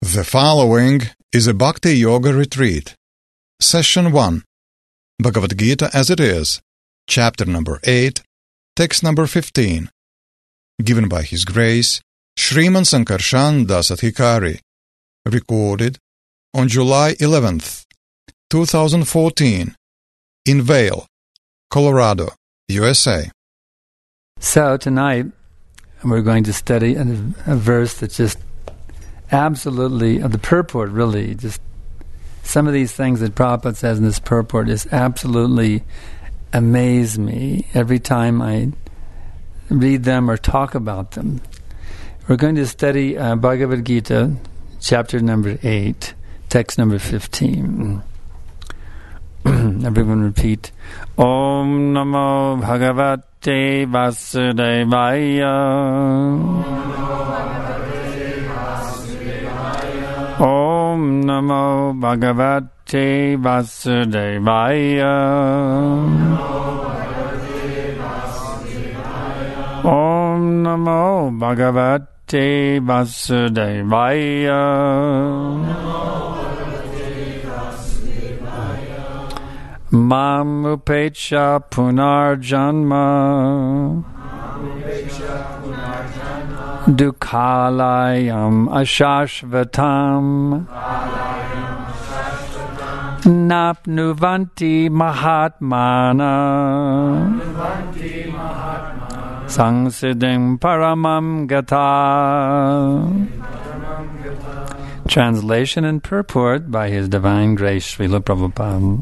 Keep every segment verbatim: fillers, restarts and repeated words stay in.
The following is a Bhakti Yoga Retreat. Session one. Bhagavad Gita as it is. Chapter number eight. Text number fifteen. Given by His Grace, Sriman Sankarshan Das Adhikari. Recorded on July eleventh, twenty fourteen. In Vail, Colorado, U S A. So tonight we're going to study a, a verse that's just absolutely, uh, the purport really, just some of these things that Prabhupada says in this purport is absolutely amaze me every time I read them or talk about them. We're going to study uh, Bhagavad Gita, chapter number eight, text number fifteen. Everyone repeat. Om Namo Bhagavate Vasudevaya. Om Namo Bhagavate Vasudevaya. Om Namo Bhagavate Vasudevaya. Mam upecha punarjanma Dukhalayam ashashvatam Napnuvanti mahatmana Sangsiddhim paramam gata. Translation and purport by His Divine Grace Srila Prabhupada.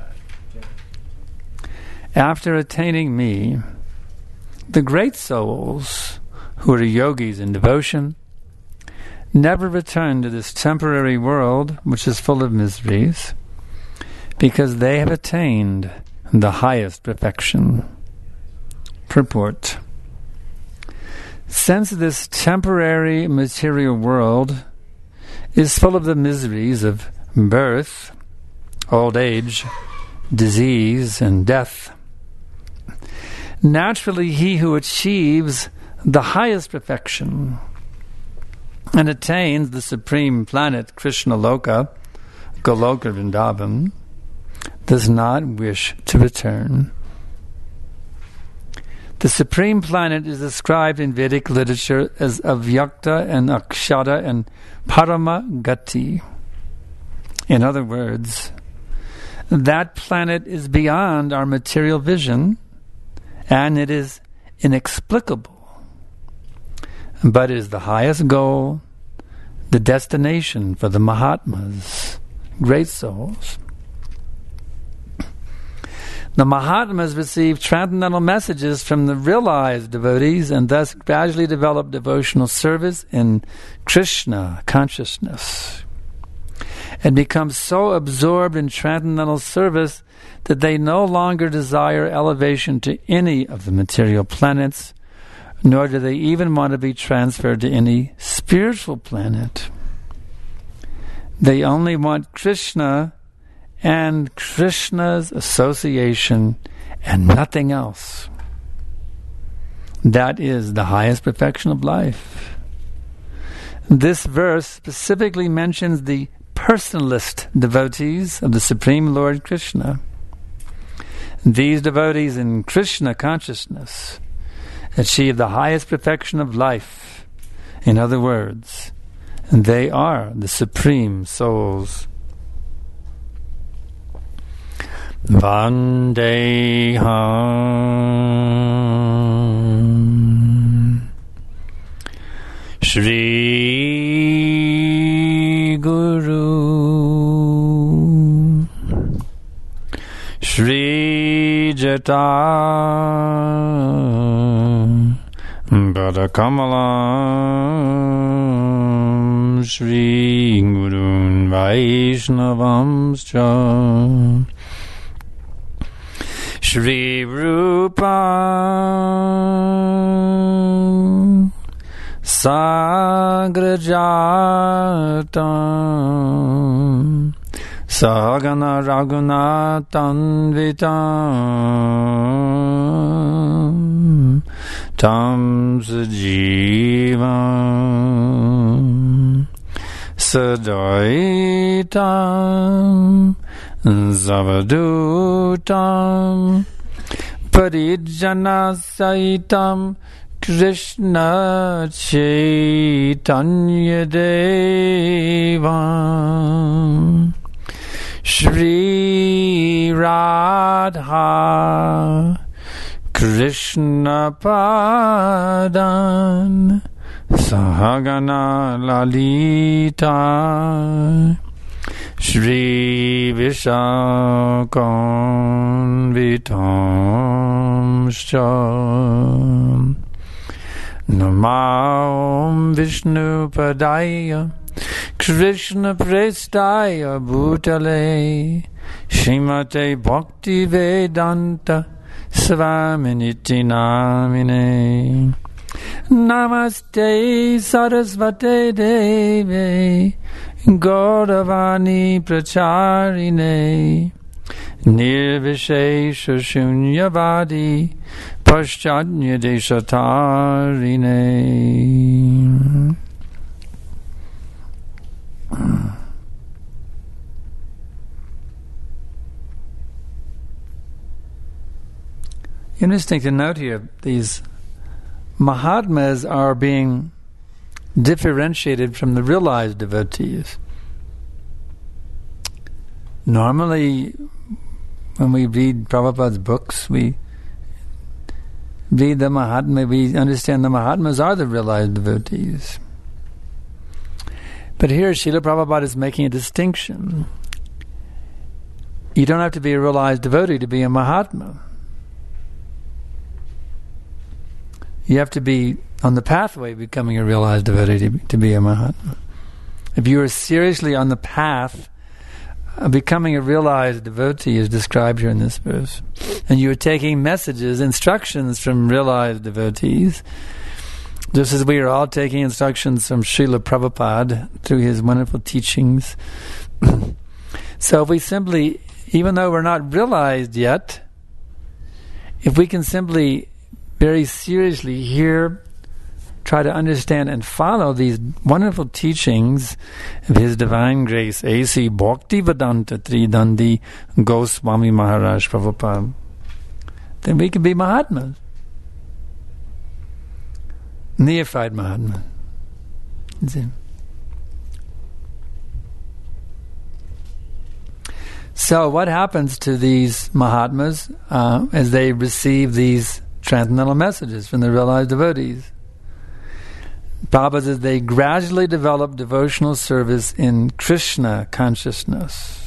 After attaining me, the great souls who are yogis in devotion never return to this temporary world which is full of miseries, because they have attained the highest perfection. Purport. Since this temporary material world is full of the miseries of birth, old age, disease, and death, naturally, he who achieves the highest perfection and attains the supreme planet, Krishna Loka, Goloka Vrindavan, does not wish to return. The supreme planet is described in Vedic literature as Avyakta and Akshara and Parama Gati. In other words, that planet is beyond our material vision, and it is inexplicable, but it is the highest goal, the destination for the Mahatmas, great souls. The Mahatmas receive transcendental messages from the realized devotees and thus gradually develop devotional service in Krishna consciousness, and become so absorbed in transcendental service that they no longer desire elevation to any of the material planets, nor do they even want to be transferred to any spiritual planet. They only want Krishna and Krishna's association and nothing else. That is the highest perfection of life. This verse specifically mentions the personalist devotees of the Supreme Lord Krishna. These devotees in Krishna consciousness achieve the highest perfection of life. In other words, they are the supreme souls. Vandeham Shri Guru Shri Jata Badakamalam Shri Gurun Vaishnavamscha Shri Rupa Sagrajatam Sagana Raghunathanvitam Tam Sajivam Sadaitam Zavadutam Parijana Saitam Krishna Chaitanya Devam Shri Radha Krishna Padan Sahagana Lalita Shri Vishakam Vitam Sham Namam Vishnu Padaya Krishna Prestaya Bhutale Shrimate Bhakti Vedanta Svaminiti Namine Namaste Sarasvate Deve Gauravani Pracharine Nirvishesha Shunyavadi Paschanya Deshatarine. Interesting to note here, these Mahatmas are being differentiated from the realized devotees. Normally, when we read Prabhupada's books, we read the Mahatma, we understand the Mahatmas are the realized devotees. But here, Srila Prabhupada is making a distinction. You don't have to be a realized devotee to be a Mahatma. You have to be on the pathway of becoming a realized devotee to, to be a Mahatma. If you are seriously on the path of becoming a realized devotee, as described here in this verse, and you are taking messages, instructions from realized devotees, just as we are all taking instructions from Srila Prabhupada through his wonderful teachings. So if we simply, even though we're not realized yet, if we can simply very seriously hear, try to understand and follow these wonderful teachings of His Divine Grace, A C Bhakti Vedanta Tridandi Goswami Maharaj Prabhupada, then we can be Mahatmas. Neophyte Mahatma. So what happens to these Mahatmas uh, as they receive these transcendental messages from the realized devotees? Prabhupada says they gradually develop devotional service in Krishna consciousness.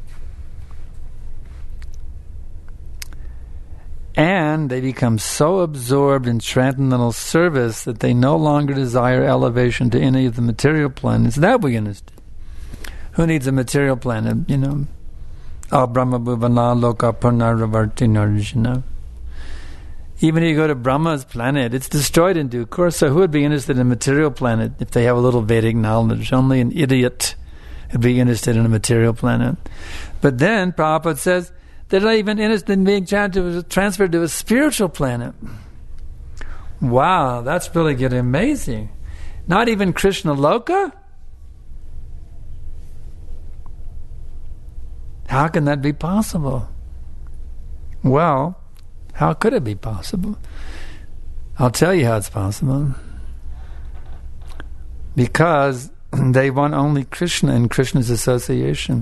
And they become so absorbed in transcendental service that they no longer desire elevation to any of the material planets. That we understand. Who needs a material planet? You know, Al Brahma Bhuvana Loka Purnaravarti Narjuna. Even if you go to Brahma's planet, it's destroyed in due course. So who would be interested in a material planet if they have a little Vedic knowledge? Only an idiot would be interested in a material planet. But then Prabhupada says they're not even interested in being transferred to a spiritual planet. Wow, that's really getting amazing. Not even Krishna Loka? How can that be possible? Well, how could it be possible? I'll tell you how it's possible. Because they want only Krishna and Krishna's association.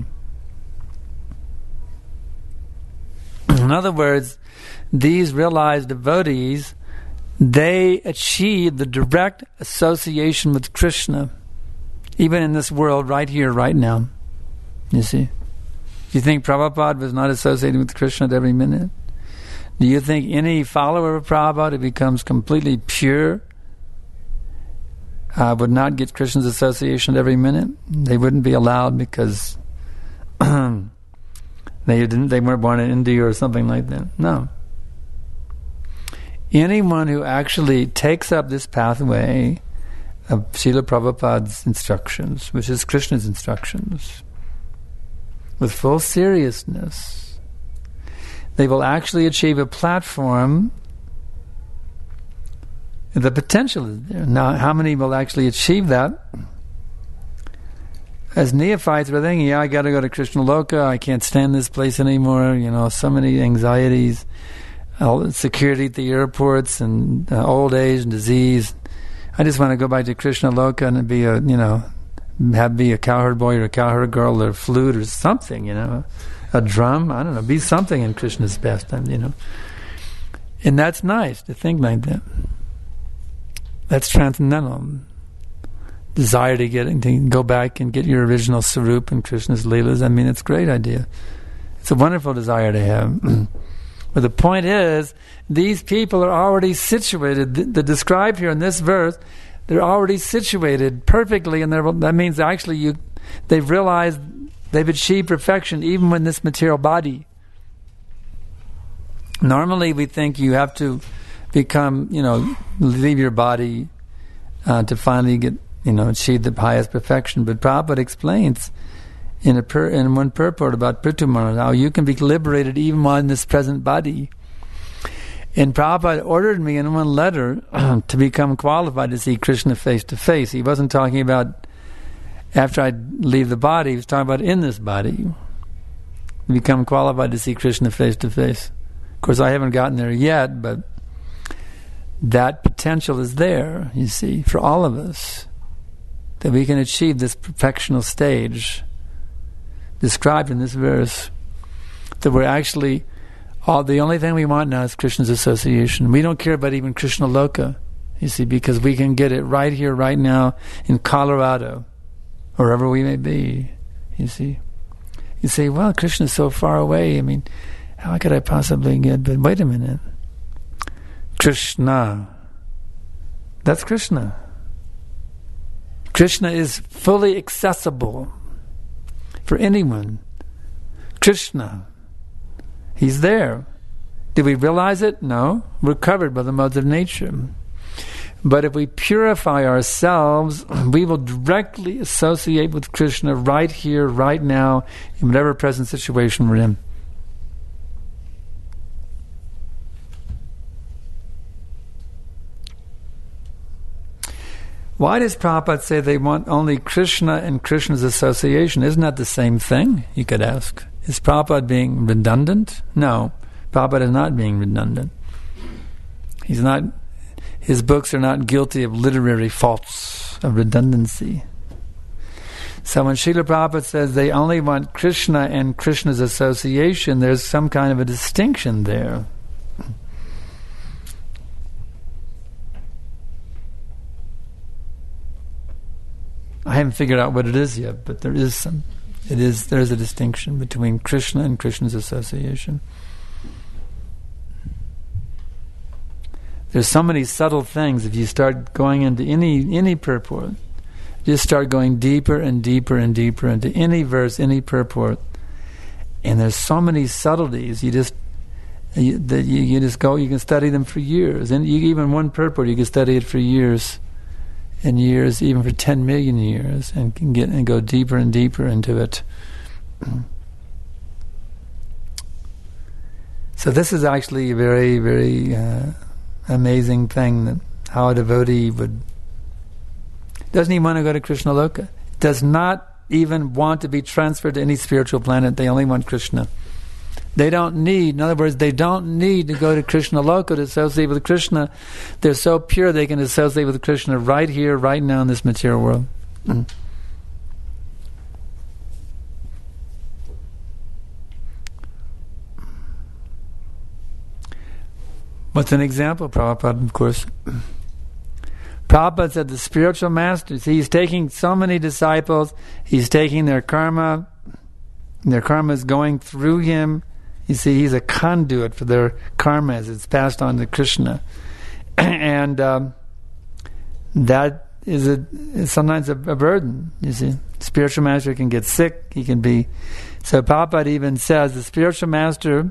In other words, these realized devotees, they achieve the direct association with Krishna, even in this world, right here, right now. You see? Do you think Prabhupada was not associated with Krishna at every minute? Do you think any follower of Prabhupada who becomes completely pure uh, would not get Krishna's association at every minute? They wouldn't be allowed because they didn't. They weren't born in India or something like that. No. Anyone who actually takes up this pathway of Srila Prabhupada's instructions, which is Krishna's instructions, with full seriousness, they will actually achieve a platform. The potential is there. Now, how many will actually achieve that? as neophytes, we're thinking, yeah, I got to go to Krishna Loka. I can't stand this place anymore. You know, so many anxieties, uh, security at the airports, and uh, old age and disease. I just want to go back to Krishna Loka and be a, you know, have be a cowherd boy or a cowherd girl or a flute or something, you know, a drum. I don't know, be something in Krishna's pastime, you know. And that's nice to think like that. That's transcendental. Desire to get to go back and get your original Sarup in Krishna's Leelas. I mean, it's a great idea. It's a wonderful desire to have. But the point is, these people are already situated. The, the described here in this verse, they're already situated perfectly, and that means actually you, they've realized they've achieved perfection even in this material body. Normally, we think you have to become, you know, leave your body uh, to finally get, you know, achieve the highest perfection. But Prabhupada explains in a per, in one purport about Prithu Maharaj how you can be liberated even while in this present body. And Prabhupada ordered me in one letter to become qualified to see Krishna face to face. He wasn't talking about after I leave the body. He was talking about in this body. Become qualified to see Krishna face to face. Of course, I haven't gotten there yet, but that potential is there, you see, for all of us, that we can achieve this perfectional stage described in this verse, that we're actually, all the only thing we want now is Krishna's association. We don't care about even Krishna Loka, you see, because we can get it right here, right now, in Colorado, wherever we may be, you see. You say, well, Krishna's so far away, I mean, how could I possibly get, but wait a minute. Krishna, that's Krishna. Krishna is fully accessible for anyone. Krishna, he's there. Did we realize it? No. We're covered by the modes of nature. But if we purify ourselves, we will directly associate with Krishna right here, right now, in whatever present situation we're in. Why does Prabhupada say they want only Krishna and Krishna's association? Isn't that the same thing, you could ask? Is Prabhupada being redundant? No, Prabhupada is not being redundant. He's not. His books are not guilty of literary faults of redundancy. So when Srila Prabhupada says they only want Krishna and Krishna's association, there's some kind of a distinction there. I haven't figured out what it is yet, but there is some. It is there is a distinction between Krishna and Krishna's association. There's so many subtle things. If you start going into any any purport, just start going deeper and deeper and deeper into any verse, any purport, and there's so many subtleties. You just you, that you, you just go. You can study them for years, and you, even one purport, you can study it for years. And years, even for ten million years, and can get and go deeper and deeper into it. So this is actually a very, very uh, amazing thing, that how a devotee would doesn't even want to go to Krishna Loka, does not even want to be transferred to any spiritual planet. They only want Krishna. They don't need, in other words, they don't need to go to Krishna Loka to associate with Krishna. They're so pure they can associate with Krishna right here, right now in this material world. Mm. What's an example? Prabhupada, of course. Prabhupada said the spiritual masters, he's taking so many disciples, he's taking their karma, their karma is going through him. You see, he's a conduit for their karma as it's passed on to Krishna. And um, that is, a, is sometimes a, a burden, you see. Spiritual master can get sick, he can be... So Prabhupada even says, the spiritual master,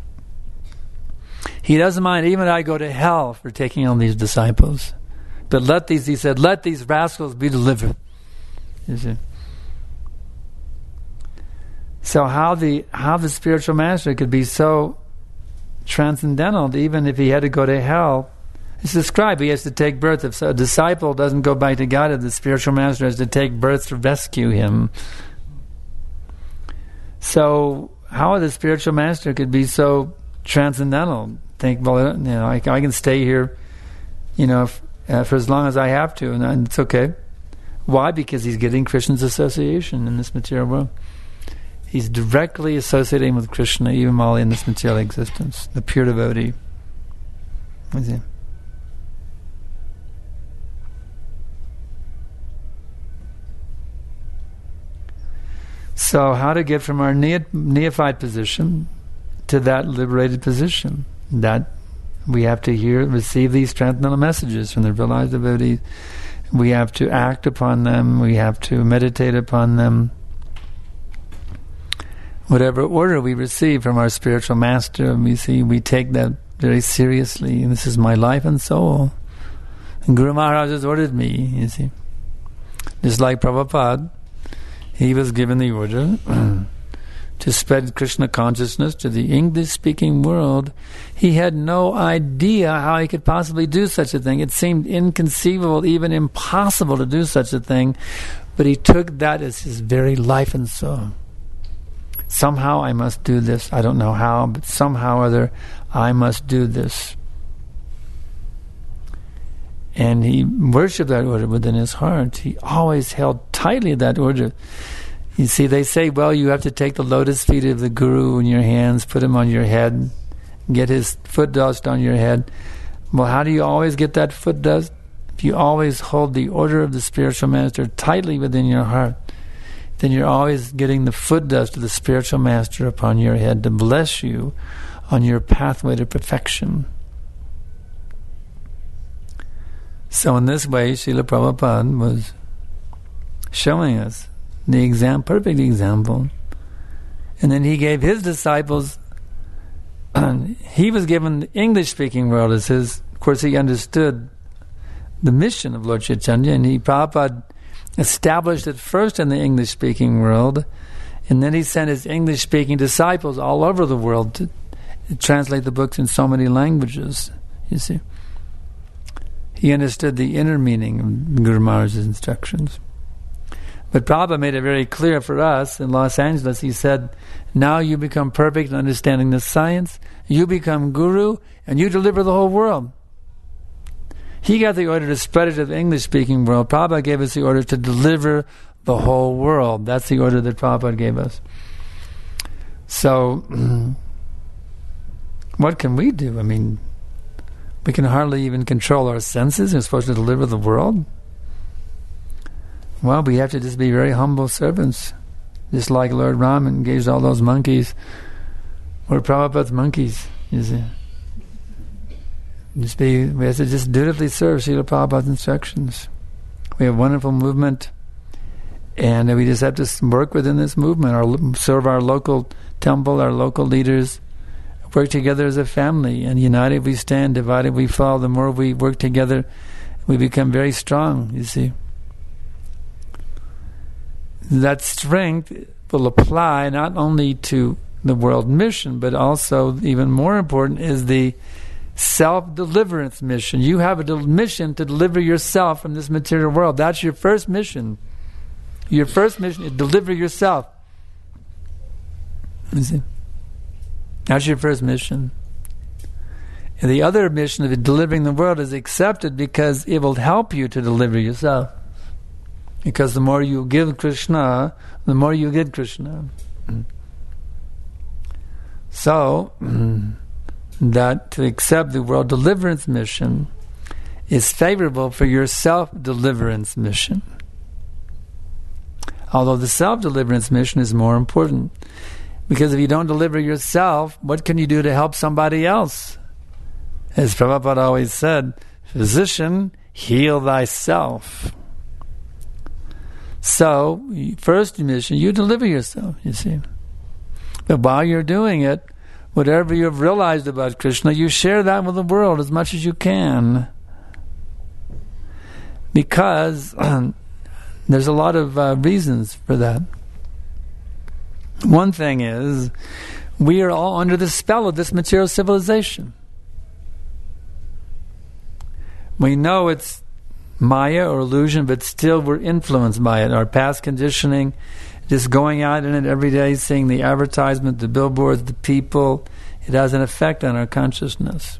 he doesn't mind, even I go to hell for taking on these disciples. But let these, he said, let these rascals be delivered. You see. So how the how the spiritual master could be so transcendental, even if he had to go to hell, It's described. He has to take birth. If a disciple doesn't go back to God, the spiritual master has to take birth to rescue him. So, how the spiritual master could be so transcendental? Think, well, you know, I, I can stay here, you know, f- uh, for as long as I have to, and, and it's okay. Why? Because he's getting Krishna's association in this material world. He's directly associating with Krishna, even while in this material existence, the pure devotee. What is he? So, how to get from our neophyte position to that liberated position? That we have to hear, receive these transcendental messages from the realized devotees. We have to act upon them. We have to meditate upon them. Whatever order we receive from our spiritual master, we see we take that very seriously. And this is my life and soul. And Guru Maharaj has ordered me, you see. Just like Prabhupada, he was given the order to spread Krishna consciousness to the English-speaking world. He had no idea how he could possibly do such a thing. It seemed inconceivable, even impossible to do such a thing. But he took that as his very life and soul. Somehow I must do this. I don't know how, but somehow or other I must do this. And he worshipped that order within his heart. He always held tightly that order. You see, they say, well, you have to take the lotus feet of the Guru in your hands, put him on your head, get his foot dust on your head. Well, how do you always get that foot dust? If you always hold the order of the spiritual master tightly within your heart, then you're always getting the foot dust of the spiritual master upon your head to bless you on your pathway to perfection. So in this way, Srila Prabhupada was showing us the exam- perfect example. And then he gave his disciples, he was given the English-speaking world as his, of course he understood the mission of Lord Chaitanya, and he, Prabhupada, established it first in the English-speaking world, and then he sent his English-speaking disciples all over the world to translate the books in so many languages, you see. He understood the inner meaning of Guru Maharaj's instructions. But Prabhupada made it very clear for us in Los Angeles. He said, now you become perfect in understanding the science, you become Guru, and you deliver the whole world. He got the order to spread it to the English-speaking world. Prabhupada gave us the order to deliver the whole world. That's the order that Prabhupada gave us. So, what can we do? I mean, we can hardly even control our senses. We're supposed to deliver the world. Well, we have to just be very humble servants. Just like Lord Ram engaged all those monkeys. We're Prabhupada's monkeys, you see. Just be, we have to just dutifully serve Srila Prabhupada's instructions. We have a wonderful movement, and we just have to work within this movement, or serve our local temple, our local leaders, work together as a family, and united we stand, divided we fall. The more we work together, we become very strong, you see. That strength will apply not only to the world mission, but also, even more important, is the self-deliverance mission. You have a del- mission to deliver yourself from this material world. That's your first mission. Your first mission is deliver yourself. You see? That's your first mission. And the other mission of delivering the world is accepted because it will help you to deliver yourself. Because the more you give Krishna, the more you get Krishna. So, that to accept the world deliverance mission is favorable for your self-deliverance mission. Although the self-deliverance mission is more important. Because if you don't deliver yourself, what can you do to help somebody else? As Prabhupada always said, physician, heal thyself. So, first mission, you deliver yourself, you see. But while you're doing it, whatever you've realized about Krishna, you share that with the world as much as you can. Because um, there's a lot of uh, reasons for that. One thing is, we are all under the spell of this material civilization. We know it's Maya or illusion, but still we're influenced by it. Our past conditioning, just going out in it every day, seeing the advertisement, the billboards, the people, it has an effect on our consciousness.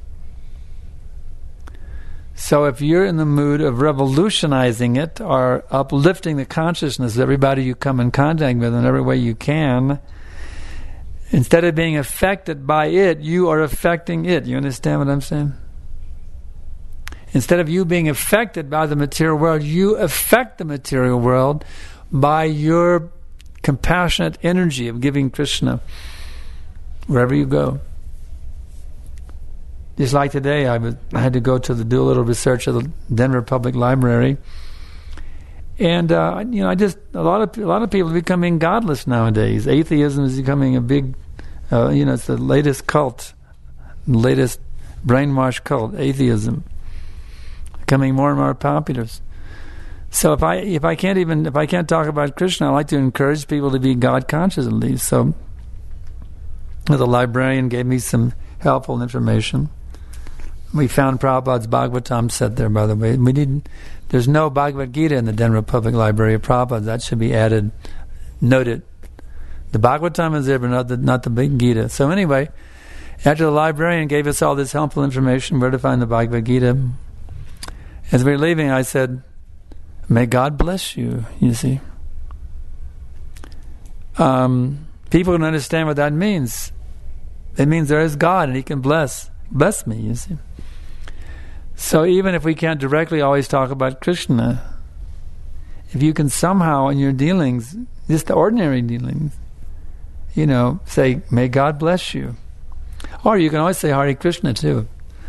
So if you're in the mood of revolutionizing it or uplifting the consciousness of everybody you come in contact with in every way you can, instead of being affected by it, you are affecting it. You understand what I'm saying? Instead of you being affected by the material world, you affect the material world by your compassionate energy of giving Krishna wherever you go. Just like today, I, was, I had to go to the do a little research at the Denver Public Library, and uh, you know, I just a lot of a lot of people are becoming godless nowadays. Atheism is becoming a big, uh, you know, it's the latest cult, latest brainwash cult. Atheism becoming more and more popular. So if I if I can't even if I can't talk about Krishna, I like to encourage people to be God conscious at least. So the librarian gave me some helpful information. We found Prabhupada's Bhagavatam set there, by the way. We need. There's no Bhagavad Gita in the Denver Public Library of Prabhupada. That should be added, noted. The Bhagavatam is there, but not the, not the big Gita. So anyway, after the librarian gave us all this helpful information, where to find the Bhagavad Gita, as we were leaving, I said, may God bless you, you see. Um, people can understand what that means. It means there is God and He can bless bless me, you see. So even if we can't directly always talk about Krishna, if you can somehow in your dealings, just the ordinary dealings, you know, say, may God bless you. Or you can always say Hare Krishna too,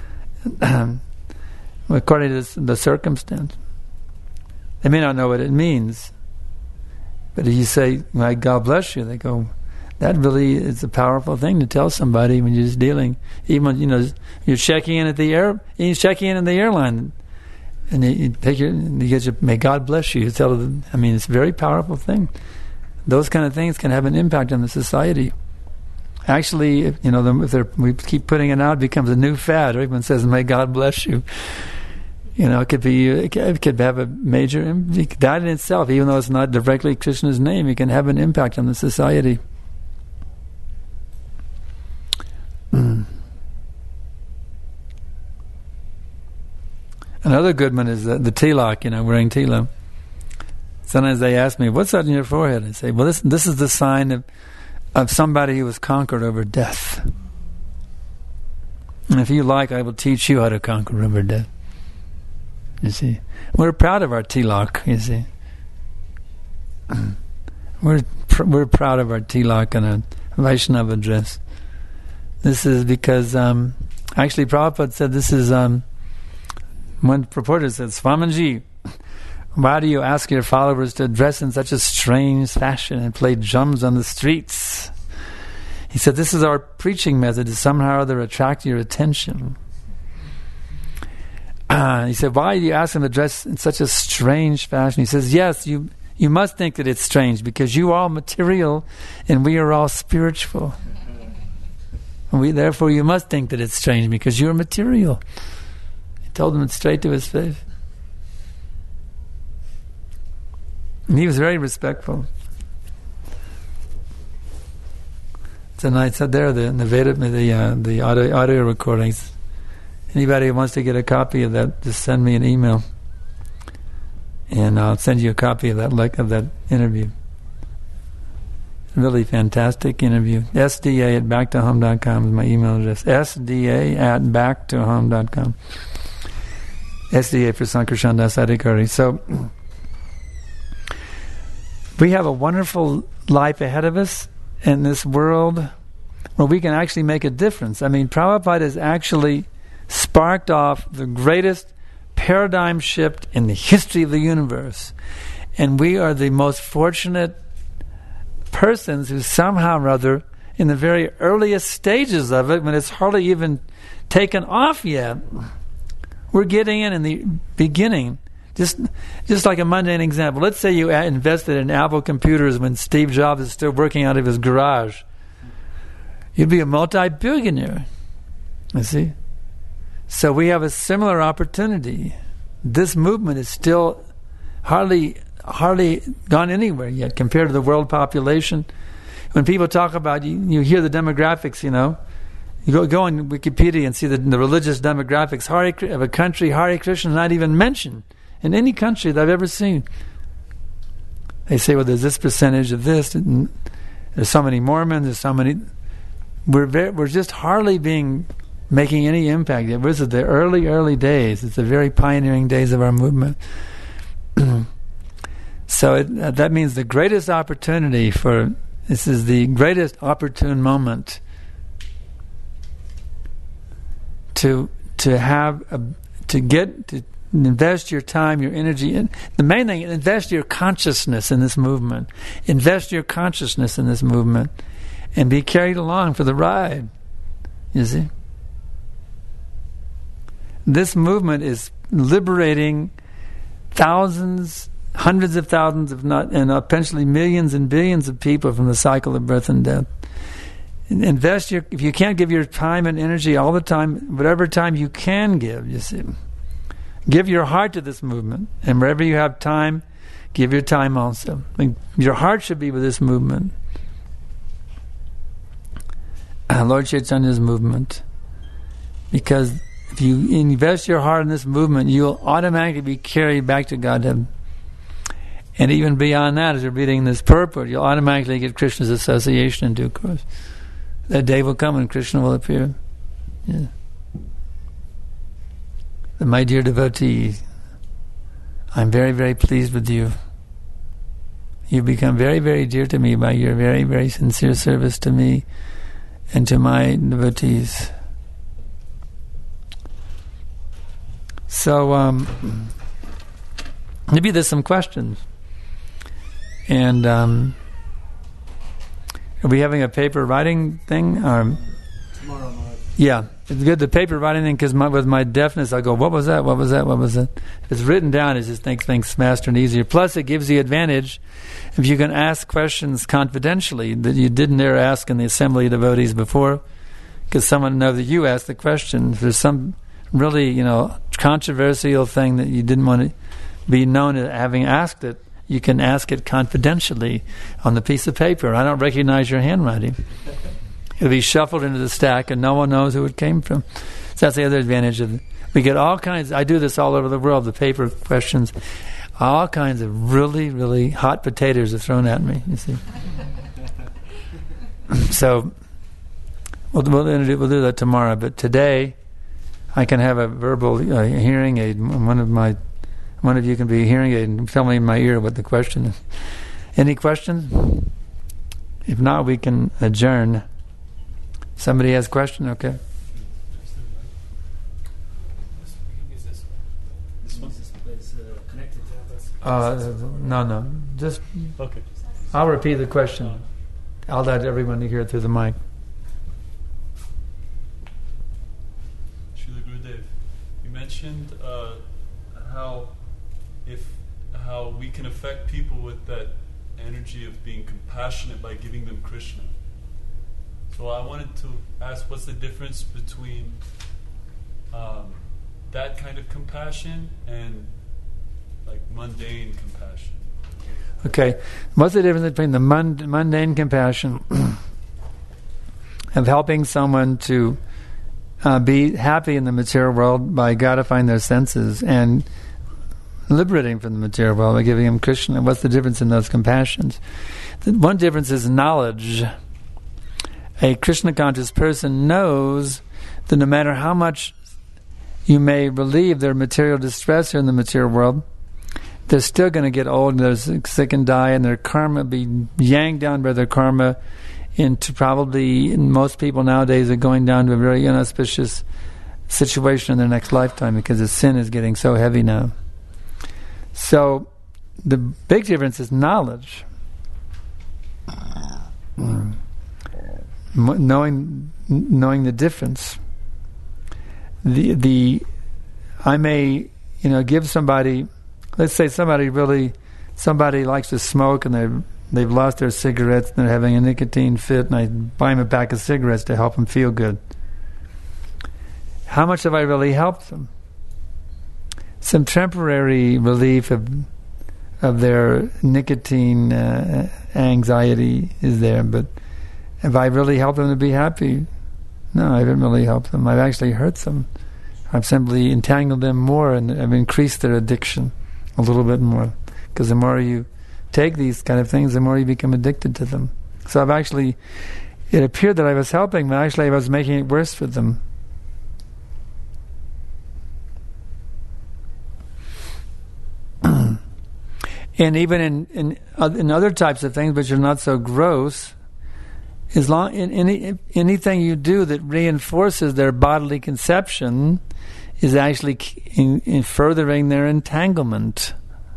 according to the circumstance. They may not know what it means, but if you say, may God bless you, they go, that really is a powerful thing to tell somebody when you're just dealing. Even when, you know, you're checking in at the air, you're checking in in the airline, and you, you take your, you get your, may God bless you. You tell them, I mean, it's a very powerful thing. Those kind of things can have an impact on the society. Actually, if, you know, if they're, we keep putting it out, it becomes a new fad. Everyone says, may God bless you. You know, it could be, it could have a major, that in itself, even though it's not directly Krishna's name, it can have an impact on the society. Mm. Another good one is the, the tilak, you know, wearing tilak. Sometimes they ask me, what's that on your forehead? I say, well, this this is the sign of, of somebody who was conquered over death. And if you like, I will teach you how to conquer over death. You see, we're proud of our tilak, you see. We're pr- we're proud of our tilak and our Vaishnava dress. This is because, um, actually, Prabhupada said this is, um, one purporter said, Swamiji, why do you ask your followers to dress in such a strange fashion and play drums on the streets? He said, this is our preaching method to somehow or other attract your attention. Uh, he said, why do you ask them to dress in such a strange fashion? He says, yes, you, you must think that it's strange because you are all material and we are all spiritual. We, therefore, you must think that it's strange because you're material. He told him it straight to his face. And he was very respectful. Tonight, so there, the the Veda, the uh, the audio, audio recordings. Anybody who wants to get a copy of that, just send me an email, and I'll send you a copy of that like of that interview. Really fantastic interview. S D A at back to home dot com is my email address. S D A at back to home dot com. S D A for Sankarshan Das Adhikari. So, we have a wonderful life ahead of us in this world where we can actually make a difference. I mean, Prabhupada has actually sparked off the greatest paradigm shift in the history of the universe. And we are the most fortunate persons who somehow or other, in the very earliest stages of it, when it's hardly even taken off yet, we're getting in in the beginning. Just just like a mundane example. Let's say you invested in Apple computers when Steve Jobs is still working out of his garage. You'd be a multi-billionaire. You see? So we have a similar opportunity. This movement is still hardly hardly gone anywhere yet compared to the world population. When people talk about, you, you hear the demographics, you know. You go, go on Wikipedia and see the, the religious demographics Hare, of a country. Hare Krishna is not even mentioned in any country that I've ever seen. They say, well, there's this percentage of this. And there's so many Mormons. There's so many. We're very, we're just hardly being making any impact yet. This is the early, early days. It's the very pioneering days of our movement. So it, uh, that means the greatest opportunity for this is the greatest opportune moment to to have a, to get to invest your time, your energy in the main thing. Invest your consciousness in this movement. Invest your consciousness in this movement, and be carried along for the ride. You see, this movement is liberating thousands, hundreds of thousands, if not, and eventually millions and billions of people from the cycle of birth and death. Invest your, if you can't give your time and energy all the time, whatever time you can give, you see, give your heart to this movement, and wherever you have time, give your time also. I mean, your heart should be with this movement, uh, Lord Chaitanya's movement, because if you invest your heart in this movement, you'll automatically be carried back to Godhead. And even beyond that, as you're reading this purport, you'll automatically get Krishna's association in due course. That day will come and Krishna will appear. Yeah. My dear devotee, I'm very, very pleased with you. You've become very, very dear to me by your very, very sincere service to me and to my devotees. So, um, maybe there's some questions. And, um, are we having a paper writing thing? Um, Tomorrow night. Yeah, it's good. The paper writing thing, because with my deafness, I go, what was that? What was that? What was that? If it's written down, it just makes things faster and easier. Plus, it gives the advantage if you can ask questions confidentially that you didn't dare ask in the assembly of devotees before, because someone knows that you asked the question. If there's some really, you know, controversial thing that you didn't want to be known as having asked it, you can ask it confidentially on the piece of paper. I don't recognize your handwriting. It'll be shuffled into the stack, and no one knows who it came from. So that's the other advantage of it. We get all kinds. I do this all over the world. The paper questions, all kinds of really, really hot potatoes are thrown at me. You see. So we'll, we'll do, we'll do that tomorrow. But today, I can have a verbal uh, hearing aid. One of my One of you can be a hearing aid and tell me in my ear what the question is. Any questions? If not, we can adjourn. Somebody has a question? Okay. This one is connected to us. Uh, no, no. Just, Okay. I'll repeat the question. I'll let everyone hear it through the mic. Srila Gurudev, you mentioned uh, how if how we can affect people with that energy of being compassionate by giving them Krishna. So I wanted to ask, what's the difference between um, that kind of compassion and like mundane compassion? Okay. What's the difference between the mund- mundane compassion of helping someone to uh, be happy in the material world by gratifying their senses and liberating from the material world by giving them Krishna? What's the difference in those compassions? The one difference is knowledge. A Krishna-conscious person knows that no matter how much you may relieve their material distress here in the material world, they're still going to get old, and they're sick and die, and their karma be yanked down by their karma into probably, most people nowadays are going down to a very inauspicious situation in their next lifetime because the sin is getting so heavy now. So the big difference is knowledge. Mm. Knowing knowing the difference. The the I may, you know, give somebody, let's say somebody really somebody likes to smoke and they've they've lost their cigarettes and they're having a nicotine fit, and I buy them a pack of cigarettes to help them feel good. how much have I really helped them? Some temporary relief of of their nicotine uh, anxiety is there, but have I really helped them to be happy? No, I haven't really helped them. I've actually hurt them. I've simply entangled them more, and I've increased their addiction a little bit more. Because the more you take these kind of things, the more you become addicted to them. So I've actually, it appeared that I was helping, but actually I was making it worse for them. And even in, in in other types of things, which are not so gross, as long in any anything you do that reinforces their bodily conception is actually in, in furthering their entanglement.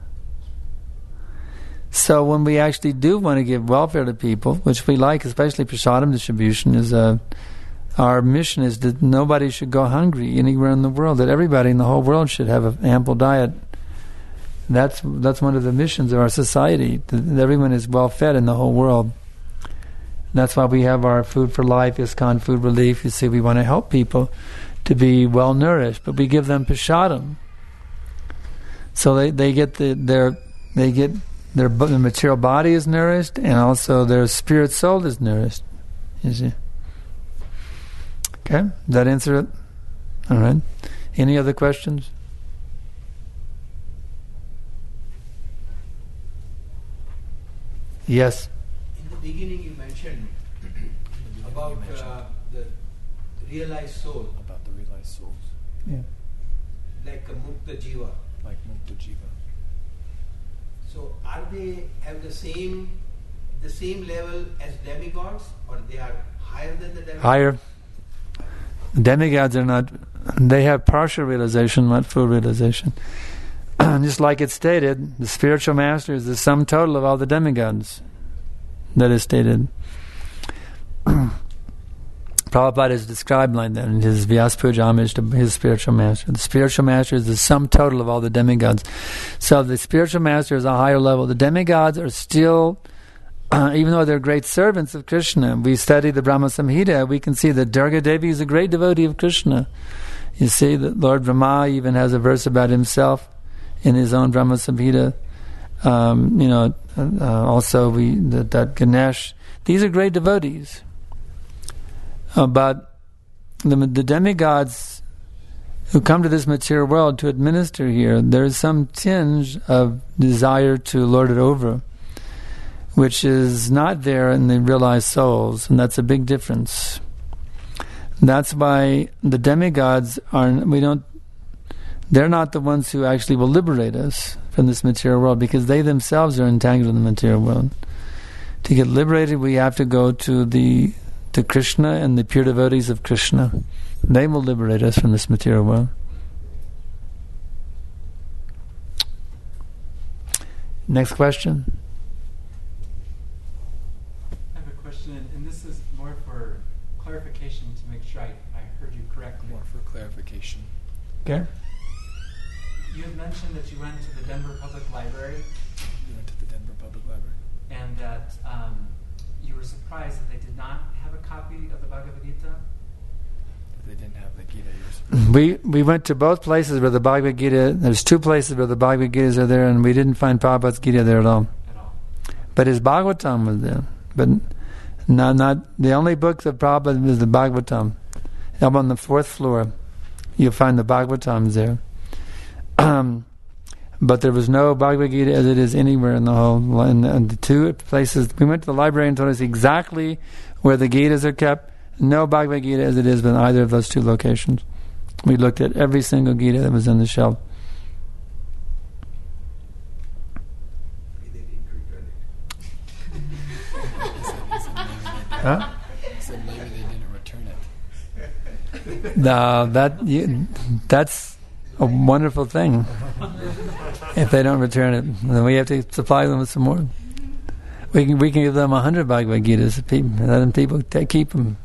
So when we actually do want to give welfare to people, which we like, especially prasadam distribution, is a our mission is that nobody should go hungry anywhere in the world. That everybody in the whole world should have an ample diet. That's that's one of the missions of our society. That everyone is well fed in the whole world. That's why we have our Food for Life, ISKCON Food Relief. You see, we want to help people to be well nourished, but we give them prasadam, so they, they get the their they get their, their material body is nourished, and also their spirit soul is nourished. You see. Okay, does that answer it? All right. Any other questions? Yes. In the beginning, you mentioned about you mentioned. Uh, the realized soul, About the realized souls, Yeah. like a mukta jiva. like Mukta Jiva. So, are they have the same the same level as demigods, or they are higher than the demigods? Higher. Demigods are not. They have partial realization, not full realization. Just like it's stated, the spiritual master is the sum total of all the demigods. That is stated. Prabhupada is described like that in his Vyasa Puja homage to his spiritual master. The spiritual master is the sum total of all the demigods. So the spiritual master is a higher level. The demigods are still, uh, even though they're great servants of Krishna, we study the Brahma Samhita, we can see that Durga Devi is a great devotee of Krishna. You see that Lord Brahma even has a verse about himself in his own Brahma Samhita. Um, you know, uh, also we that, that Ganesh. These are great devotees. Uh, but the, the demigods who come to this material world to administer here, there's some tinge of desire to lord it over, which is not there in the realized souls, and that's a big difference. That's why the demigods are, we don't, they're not the ones who actually will liberate us from this material world, because they themselves are entangled in the material world. To get liberated, we have to go to the to Krishna and the pure devotees of Krishna. They will liberate us from this material world. Next question. I have a question, and this is more for clarification to make sure I, I heard you correctly. More for clarification. Okay. You had mentioned that you went to the Denver Public Library You went to the Denver Public Library. and that um, you were surprised that they did not have a copy of the Bhagavad Gita. They didn't have the Gita. Yours. We we went to both places where the Bhagavad Gita, there's two places where the Bhagavad Gitas are there, and we didn't find Prabhupada's Gita there at all. At all. But his Bhagavatam was there. But not, not the only book that Prabhupada is the Bhagavatam. Up on the fourth floor, you'll find the Bhagavatams there. Um, but there was no Bhagavad Gita as it is anywhere in the whole. In, in the two places, we went to the library and told us exactly where the Gitas are kept. No Bhagavad Gita as it is in either of those two locations. We looked at every single Gita that was in the shelf. Maybe they didn't return it. Huh? He said maybe they didn't return it. No, that you, that's a wonderful thing. If they don't return it, then we have to supply them with some more. We can we can give them a hundred Bhagavad Gitas. People, let them people take, keep them.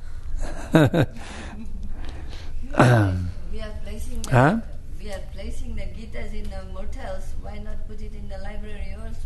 um, We are placing the, Huh? we are placing the Gitas in the motels. Why not put it in the library also?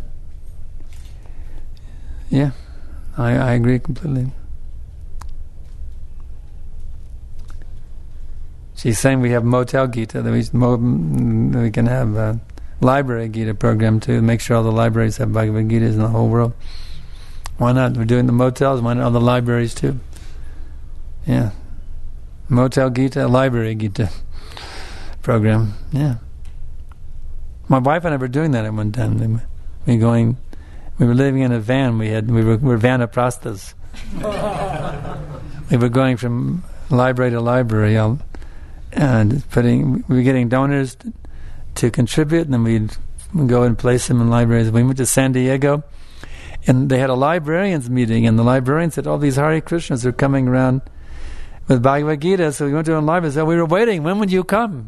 yeah, I, I agree completely. She's saying we have Motel Gita, that we, mo, we can have a library Gita program too, make sure all the libraries have Bhagavad Gitas in the whole world. Why not? We're doing the motels, why not all the libraries too? Yeah. Motel Gita, library Gita program. Yeah. My wife and I were doing that at one time. We were going, we were living in a van. We had we were, we were vanaprasthas. We were going from library to library, all, and putting. We were getting donors to, to contribute, and then we'd, we'd go and place them in libraries. We went to San Diego, and they had a librarians meeting, and the librarian said, "All these Hare Krishnas are coming around with Bhagavad Gita." So we went to a library and said, "We were waiting. When would you come?"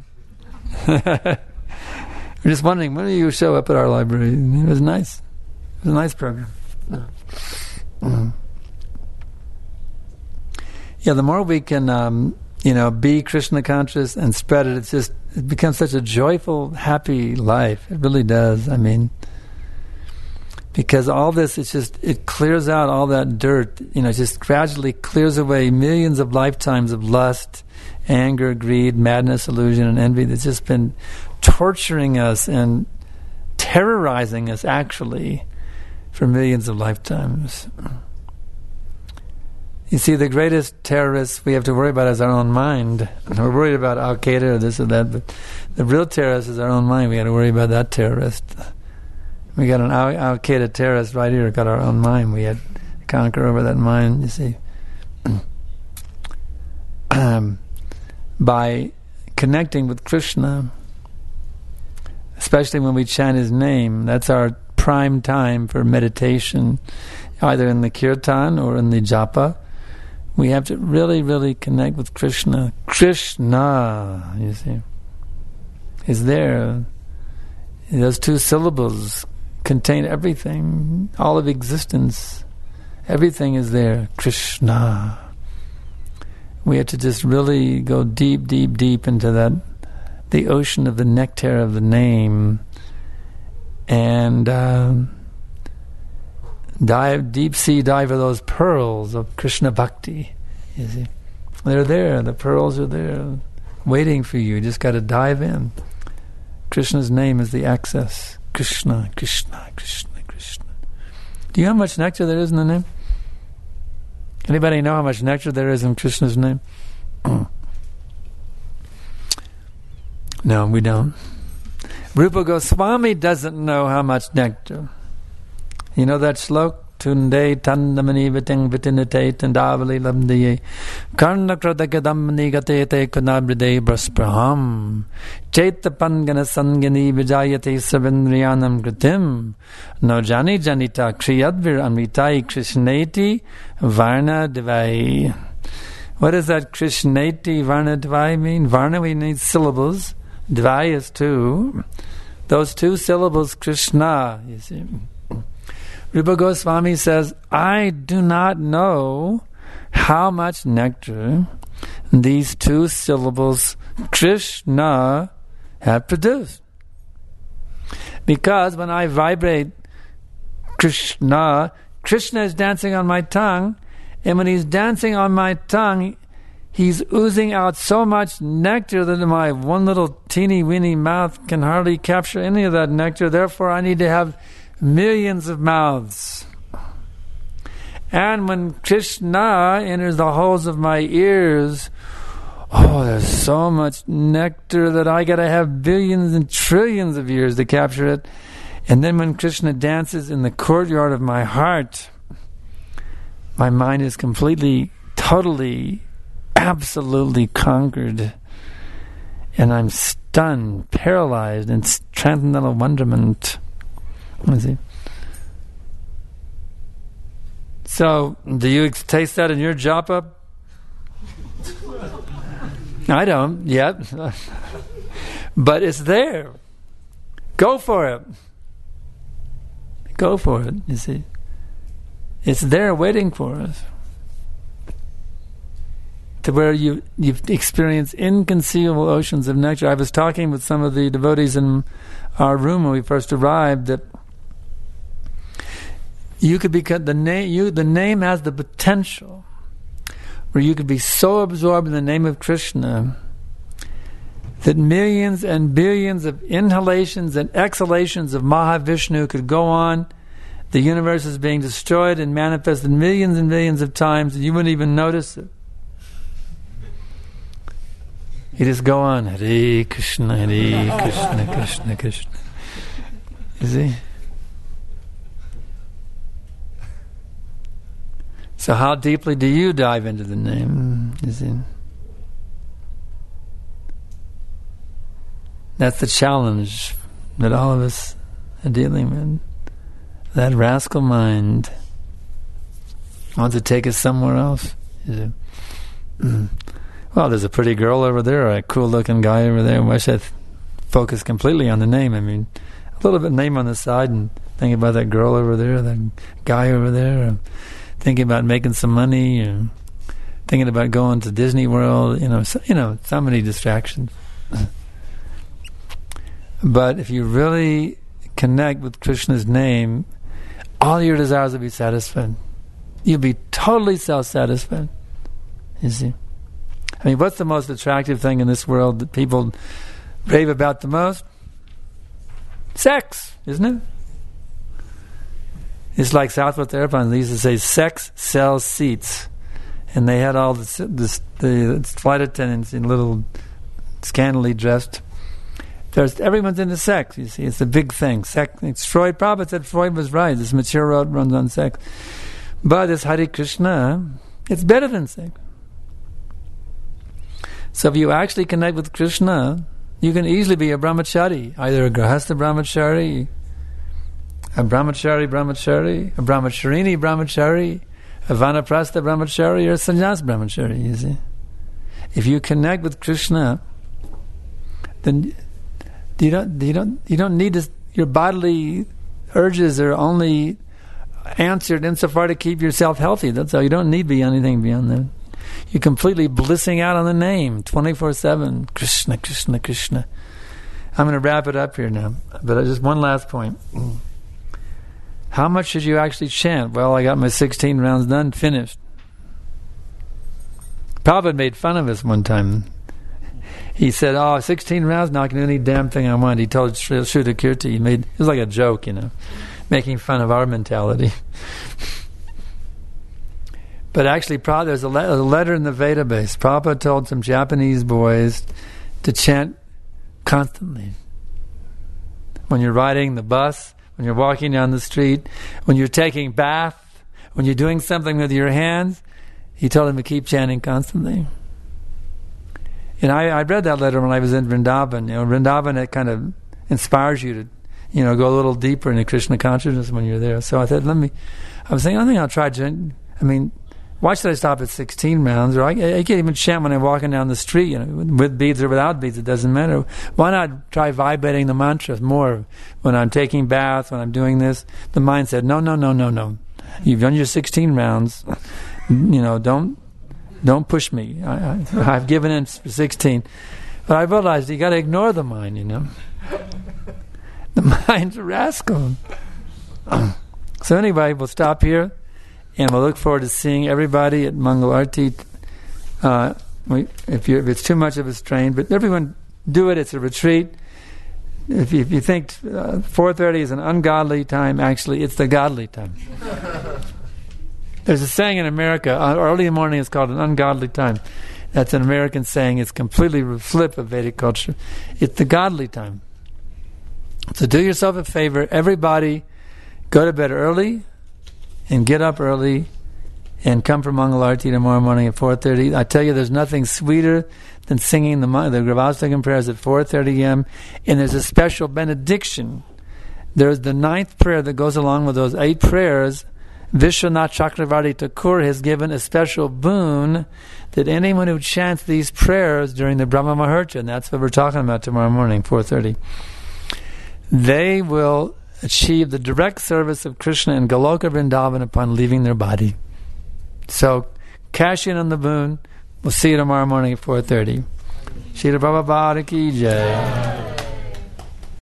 We're just wondering, when do you show up at our library? It was nice. It was a nice program. Mm. Yeah, the more we can, um, you know, be Krishna conscious and spread it, it's just, it becomes such a joyful, happy life. It really does. I mean, because all this, it's just, it clears out all that dirt, you know, it just gradually clears away millions of lifetimes of lust, anger, greed, madness, illusion, and envy that's just been torturing us and terrorizing us, actually, for millions of lifetimes. You see, the greatest terrorists we have to worry about is our own mind. We're worried about Al Qaeda or this or that, but the real terrorist is our own mind. We got to worry about that terrorist. We got an Al, Al Qaeda terrorist right here. Got our own mind. We had to conquer over that mind. You see, um, by connecting with Krishna, especially when we chant His name, that's our prime time for meditation, either in the kirtan or in the japa. We have to really, really connect with Krishna. Krishna, you see, is there. Those two syllables contain everything, all of existence. Everything is there. Krishna. We have to just really go deep, deep, deep into that, the ocean of the nectar of the name, and uh, dive, deep sea dive of those pearls of Krishna Bhakti. You see, they're there. The pearls are there, waiting for you. You just got to dive in. Krishna's name is the access. Krishna, Krishna, Krishna, Krishna. Do you know how much nectar there is in the name? Anybody know how much nectar there is in Krishna's name? No, we don't. Rupa Goswami doesn't know how much nectar. You know that slok? Tunde tandamani viting vitinate tandavali lamdiye karnakradakadamani gatete kunabride braspraham chaitapangana sangani vijayate savindriyanam kritim no jani janita kriyadvir amritai krishneti varna devai. What does that krishneti varna devai mean? Varna, we need syllables. Devai is two. Those two syllables, Krishna, you see. Rupa Goswami says, I do not know how much nectar these two syllables, Krishna, have produced. Because when I vibrate Krishna, Krishna is dancing on my tongue, and when he's dancing on my tongue, he's oozing out so much nectar that my one little teeny-weeny mouth can hardly capture any of that nectar. Therefore, I need to have millions of mouths. And when Krishna enters the holes of my ears, oh, there's so much nectar that I got to have billions and trillions of ears to capture it. And then when Krishna dances in the courtyard of my heart, my mind is completely, totally, absolutely conquered. And I'm stunned, paralyzed in transcendental wonderment. Let me see. So, do you taste that in your japa? I don't yet. But it's there. Go for it. Go for it, you see. It's there waiting for us. To where you, you've experienced inconceivable oceans of nectar. I was talking with some of the devotees in our room when we first arrived that you could become the name. You the name has the potential where you could be so absorbed in the name of Krishna that millions and billions of inhalations and exhalations of Mahavishnu could go on. The universe is being destroyed and manifested millions and millions of times, and you wouldn't even notice it. You just go on, Hare Krishna, Hare Krishna, Krishna Krishna. You see? So how deeply do you dive into the name? You see? That's the challenge that all of us are dealing with. That rascal mind wants to take us somewhere else. You see? Well, there's a pretty girl over there, a cool-looking guy over there. Why should I focus completely on the name? I mean, a little bit name on the side and think about that girl over there, that guy over there, or thinking about making some money, and thinking about going to Disney World. You know, so, you know, so many distractions. But if you really connect with Krishna's name, all your desires will be satisfied. You'll be totally self-satisfied. You see? I mean, what's the most attractive thing in this world that people rave about the most? Sex, isn't it? It's like Southwest Airlines. They used to say, sex sells seats. And they had all the, the, the flight attendants in little scantily dressed. There's, everyone's into sex, you see. It's a big thing. Sex. It's Freud. Prabhupada said Freud was right. This material world runs on sex. But this Hare Krishna, it's better than sex. So if you actually connect with Krishna, you can easily be a brahmachari, either a grahastha brahmachari, a brahmachari brahmachari, a brahmacharini brahmachari, a vanaprastha brahmachari, or a sannyas brahmachari, you see. If you connect with Krishna, then you don't you don't you don't need to, your bodily urges are only answered insofar to keep yourself healthy. That's all. You don't need to be anything beyond that. You're completely blissing out on the name twenty-four seven. Krishna, Krishna, Krishna. I'm going to wrap it up here now. But just one last point. How much should you actually chant? Well, I got my sixteen rounds done, finished. Prabhupada made fun of us one time. He said, oh, sixteen rounds, now I can do any damn thing I want. He told Shuddha Kirti. He made, it was like a joke, you know, making fun of our mentality. But actually, there's a, le- a letter in the Veda base. Prabhupada told some Japanese boys to chant constantly. When you're riding the bus, when you're walking down the street, when you're taking bath, when you're doing something with your hands, he told them to keep chanting constantly. And I, I read that letter when I was in Vrindavan. You know, Vrindavan, it kind of inspires you to, you know, go a little deeper into Krishna consciousness when you're there. So I said, let me, I was thinking, I think I'll try, I mean, why should I stop at sixteen rounds? Or I, I can't even chant when I'm walking down the street, you know, with beads or without beads, it doesn't matter. Why not try vibrating the mantra more when I'm taking baths, when I'm doing this? The mind said, no, no, no, no, no. You've done your sixteen rounds. You know, don't don't push me. I, I, I've given in for sixteen. But I realized you got to ignore the mind, you know. The mind's a rascal. So anyway, we'll stop here. And we'll look forward to seeing everybody at Mangal Arti. Uh, we, if, you, if it's too much of a strain, but everyone do it. It's a retreat. If you, if you think uh, four thirty is an ungodly time, actually, it's the godly time. There's a saying in America, uh, early in the morning is called an ungodly time. That's an American saying. It's completely a flip of Vedic culture. It's the godly time. So do yourself a favor. Everybody go to bed early and get up early and come for Mangal Arti tomorrow morning at four thirty. I tell you, there's nothing sweeter than singing the, the Gravastakam prayers at four thirty a.m. And there's a special benediction. There's the ninth prayer that goes along with those eight prayers. Vishwanath Chakravarti Thakur has given a special boon that anyone who chants these prayers during the Brahma Muhurta, and that's what we're talking about tomorrow morning, four thirty, they will achieve the direct service of Krishna in Goloka Vrindavan upon leaving their body. So, cash in on the boon. We'll see you tomorrow morning at four thirty. Srila Prabhupada ki jai.